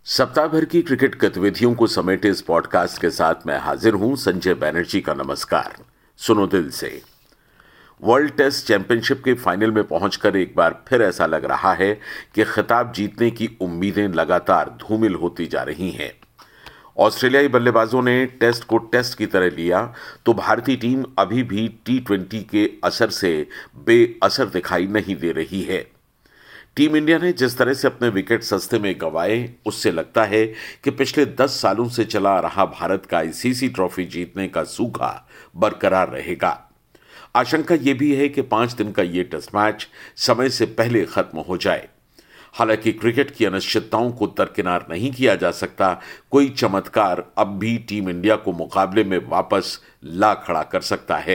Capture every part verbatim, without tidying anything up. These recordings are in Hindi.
सप्ताह भर की क्रिकेट गतिविधियों को समेटे इस पॉडकास्ट के साथ मैं हाजिर हूं संजय बैनर्जी का नमस्कार। सुनो दिल से। वर्ल्ड टेस्ट चैंपियनशिप के फाइनल में पहुंचकर एक बार फिर ऐसा लग रहा है कि खिताब जीतने की उम्मीदें लगातार धूमिल होती जा रही हैं। ऑस्ट्रेलियाई बल्लेबाजों ने टेस्ट को टेस्ट की तरह लिया तो भारतीय टीम अभी भी टी ट्वेंटी के असर से बेअसर दिखाई नहीं दे रही है। टीम इंडिया ने जिस तरह से अपने विकेट सस्ते में गंवाए, उससे लगता है कि पिछले दस सालों से चला आ रहा भारत का आईसीसी ट्रॉफी जीतने का सूखा बरकरार रहेगा। आशंका यह भी है कि पांच दिन का यह टेस्ट मैच समय से पहले खत्म हो जाए। हालांकि क्रिकेट की अनिश्चितताओं को दरकिनार नहीं किया जा सकता, कोई चमत्कार अब भी टीम इंडिया को मुकाबले में वापस ला खड़ा कर सकता है।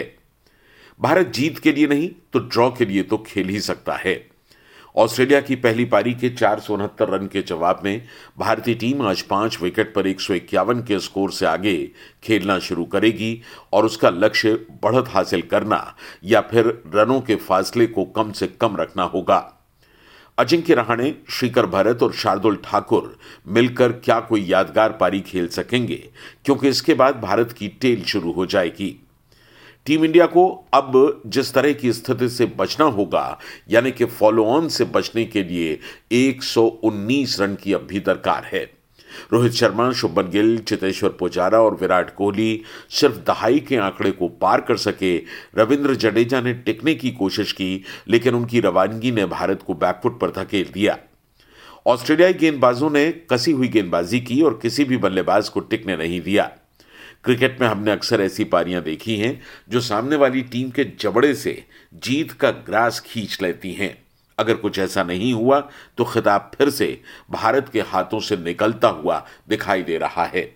भारत जीत के लिए नहीं तो ड्रॉ के लिए तो खेल ही सकता है। ऑस्ट्रेलिया की पहली पारी के चार सौ उनहत्तर रन के जवाब में भारतीय टीम आज पांच विकेट पर एक सौ इक्यावन के स्कोर से आगे खेलना शुरू करेगी और उसका लक्ष्य बढ़त हासिल करना या फिर रनों के फासले को कम से कम रखना होगा। अजिंक्य रहाणे, श्रीकर भरत और शार्दुल ठाकुर मिलकर क्या कोई यादगार पारी खेल सकेंगे, क्योंकि इसके बाद भारत की टेल शुरू हो जाएगी। टीम इंडिया को अब जिस तरह की स्थिति से बचना होगा, यानी कि फॉलो ऑन से बचने के लिए एक सौ उन्नीस रन की अब भी दरकार है। रोहित शर्मा, शुभमन गिल, चेतेश्वर पुजारा और विराट कोहली सिर्फ दहाई के आंकड़े को पार कर सके। रविंद्र जडेजा ने टिकने की कोशिश की, लेकिन उनकी रवानगी ने भारत को बैकफुट पर धकेल दिया। ऑस्ट्रेलियाई गेंदबाजों ने कसी हुई गेंदबाजी की और किसी भी बल्लेबाज को टिकने नहीं दिया। क्रिकेट में हमने अक्सर ऐसी पारियां देखी हैं जो सामने वाली टीम के जबड़े से जीत का ग्रास खींच लेती हैं। अगर कुछ ऐसा नहीं हुआ तो खिताब फिर से भारत के हाथों से निकलता हुआ दिखाई दे रहा है।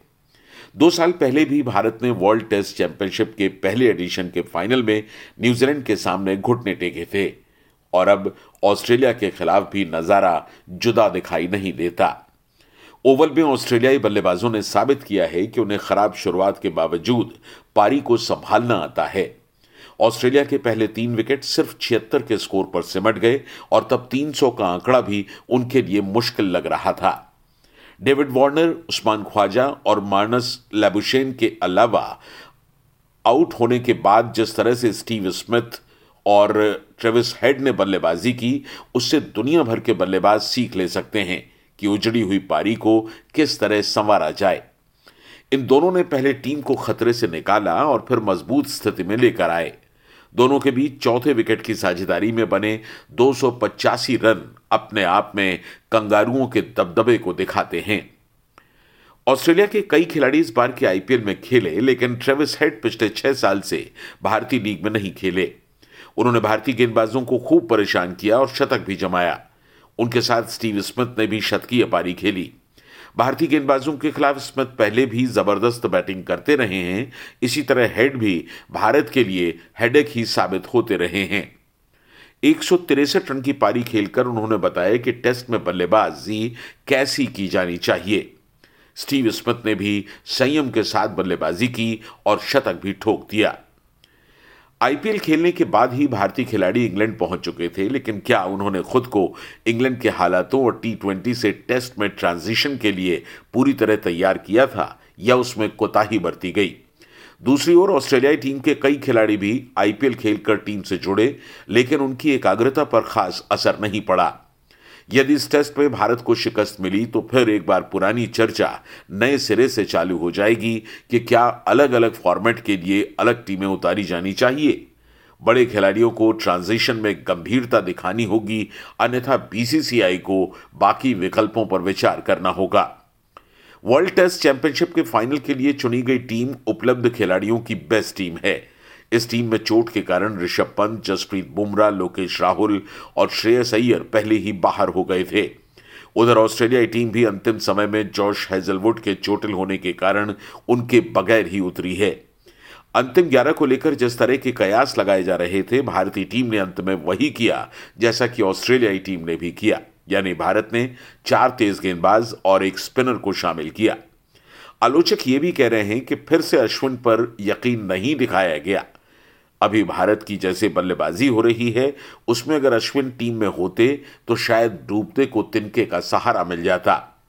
दो साल पहले भी भारत ने वर्ल्ड टेस्ट चैंपियनशिप के पहले एडिशन के फाइनल में न्यूजीलैंड के सामने घुटने टेके थे और अब ऑस्ट्रेलिया के खिलाफ भी नजारा जुदा दिखाई नहीं देता। ओवल में ऑस्ट्रेलियाई बल्लेबाजों ने साबित किया है कि उन्हें खराब शुरुआत के बावजूद पारी को संभालना आता है। ऑस्ट्रेलिया के पहले तीन विकेट सिर्फ छिहत्तर के स्कोर पर सिमट गए और तब तीन सौ का आंकड़ा भी उनके लिए मुश्किल लग रहा था। डेविड वार्नर, उस्मान ख्वाजा और मार्नस लैबुशेन के अलावा आउट होने के बाद जिस तरह से स्टीव स्मिथ और ट्रेविस हेड ने बल्लेबाजी की, उससे दुनिया भर के बल्लेबाज सीख ले सकते हैं कि उजड़ी हुई पारी को किस तरह संवारा जाए। इन दोनों ने पहले टीम को खतरे से निकाला और फिर मजबूत स्थिति में लेकर आए। दोनों के बीच चौथे विकेट की साझेदारी में बने दो सौ पचासी रन अपने आप में कंगारुओं के दबदबे को दिखाते हैं। ऑस्ट्रेलिया के कई खिलाड़ी इस बार के आईपीएल में खेले, लेकिन ट्रेविस हेड पिछले छह साल से भारतीय लीग में नहीं खेले। उन्होंने भारतीय गेंदबाजों को खूब परेशान किया और शतक भी जमाया। उनके साथ स्टीव स्मिथ ने भी शतकीय पारी खेली। भारतीय गेंदबाजों के खिलाफ स्मिथ पहले भी जबरदस्त बैटिंग करते रहे हैं। इसी तरह हेड भी भारत के लिए हेडेक ही साबित होते रहे हैं। एक सौ तिरसठ रन की पारी खेलकर उन्होंने बताया कि टेस्ट में बल्लेबाजी कैसी की जानी चाहिए। स्टीव स्मिथ ने भी संयम के साथ बल्लेबाजी की और शतक भी ठोक दिया। आईपीएल खेलने के बाद ही भारतीय खिलाड़ी इंग्लैंड पहुंच चुके थे, लेकिन क्या उन्होंने खुद को इंग्लैंड के हालातों और टी ट्वेंटी से टेस्ट में ट्रांजिशन के लिए पूरी तरह तैयार किया था या उसमें कोताही बरती गई? दूसरी ओर ऑस्ट्रेलियाई टीम के कई खिलाड़ी भी आईपीएल खेलकर टीम से जुड़े, लेकिन उनकी एकाग्रता पर खास असर नहीं पड़ा। यदि इस टेस्ट में भारत को शिकस्त मिली तो फिर एक बार पुरानी चर्चा नए सिरे से चालू हो जाएगी कि क्या अलग अलग फॉर्मेट के लिए अलग टीमें उतारी जानी चाहिए। बड़े खिलाड़ियों को ट्रांजिशन में गंभीरता दिखानी होगी, अन्यथा बीसीसीआई को बाकी विकल्पों पर विचार करना होगा। वर्ल्ड टेस्ट चैंपियनशिप के फाइनल के लिए चुनी गई टीम उपलब्ध खिलाड़ियों की बेस्ट टीम है। इस टीम में चोट के कारण ऋषभ पंत, जसप्रीत बुमराह, लोकेश राहुल और श्रेयस अय्यर पहले ही बाहर हो गए थे। उधर ऑस्ट्रेलियाई टीम भी अंतिम समय में जॉश हेजलवुड के चोटिल होने के कारण उनके बगैर ही उतरी है। अंतिम ग्यारह को लेकर जिस तरह के कयास लगाए जा रहे थे, भारतीय टीम ने अंत में वही किया जैसा कि ऑस्ट्रेलियाई टीम ने भी किया, यानी भारत ने चार तेज गेंदबाज और एक स्पिनर को शामिल किया। आलोचक ये भी कह रहे हैं कि फिर से अश्विन पर यकीन नहीं दिखाया गया। अभी भारत की जैसे बल्लेबाजी हो रही है, उसमें अगर अश्विन टीम में होते तो शायद डूबते को तिनके का सहारा मिल जाता।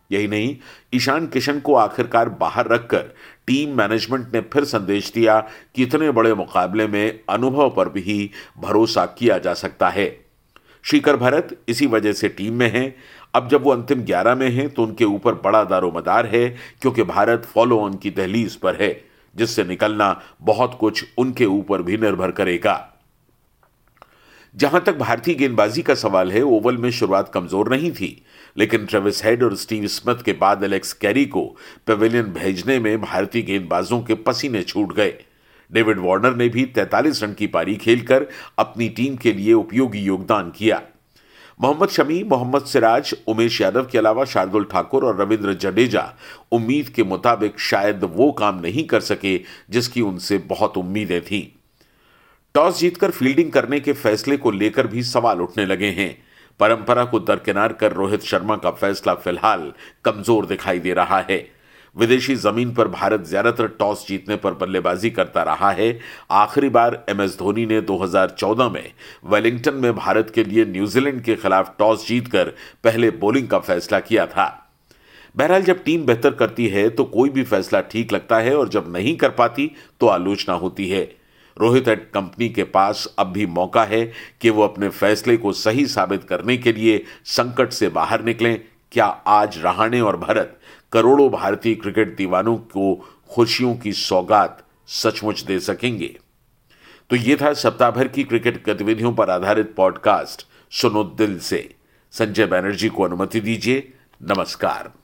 यही नहीं, ईशान किशन को आखिरकार बाहर रखकर टीम मैनेजमेंट ने फिर संदेश दिया कि इतने बड़े मुकाबले में अनुभव पर भी भरोसा किया जा सकता है। श्रीकर भरत इसी वजह से टीम में हैं। अब जब वो अंतिम ग्यारह में हैं तो उनके ऊपर बड़ा दारोमदार है, क्योंकि भारत फॉलो ऑन की दहलीज पर है, जिससे निकलना बहुत कुछ उनके ऊपर भी निर्भर करेगा। जहां तक भारतीय गेंदबाजी का सवाल है, ओवल में शुरुआत कमजोर नहीं थी, लेकिन ट्रेविस हेड और स्टीव स्मिथ के बाद एलेक्स कैरी को पेविलियन भेजने में भारतीय गेंदबाजों के पसीने छूट गए। डेविड वार्नर ने भी तैंतालीस रन की पारी खेलकर अपनी टीम के लिए उपयोगी योगदान किया। मोहम्मद शमी, मोहम्मद सिराज, उमेश यादव के अलावा शार्दुल ठाकुर और रविंद्र जडेजा उम्मीद के मुताबिक शायद वो काम नहीं कर सके जिसकी उनसे बहुत उम्मीदें थीं। टॉस जीतकर फील्डिंग करने के फैसले को लेकर भी सवाल उठने लगे हैं। परंपरा को दरकिनार कर रोहित शर्मा का फैसला फिलहाल कमजोर दिखाई दे रहा है। विदेशी जमीन पर भारत ज्यादातर टॉस जीतने पर बल्लेबाजी करता रहा है। आखिरी बार एम एस धोनी ने दो हज़ार चौदह में वेलिंगटन में भारत के लिए न्यूजीलैंड के खिलाफ टॉस जीतकर पहले बॉलिंग का फैसला किया था। बहरहाल, जब टीम बेहतर करती है तो कोई भी फैसला ठीक लगता है और जब नहीं कर पाती तो आलोचना होती है। रोहित एंड कंपनी के पास अब भी मौका है कि वो अपने फैसले को सही साबित करने के लिए संकट से बाहर निकलें। क्या आज रहाणे और भरत करोड़ों भारतीय क्रिकेट दीवानों को खुशियों की सौगात सचमुच दे सकेंगे? तो ये था सप्ताह भर की क्रिकेट गतिविधियों पर आधारित पॉडकास्ट सुनो दिल से। संजय बैनर्जी को अनुमति दीजिए। नमस्कार।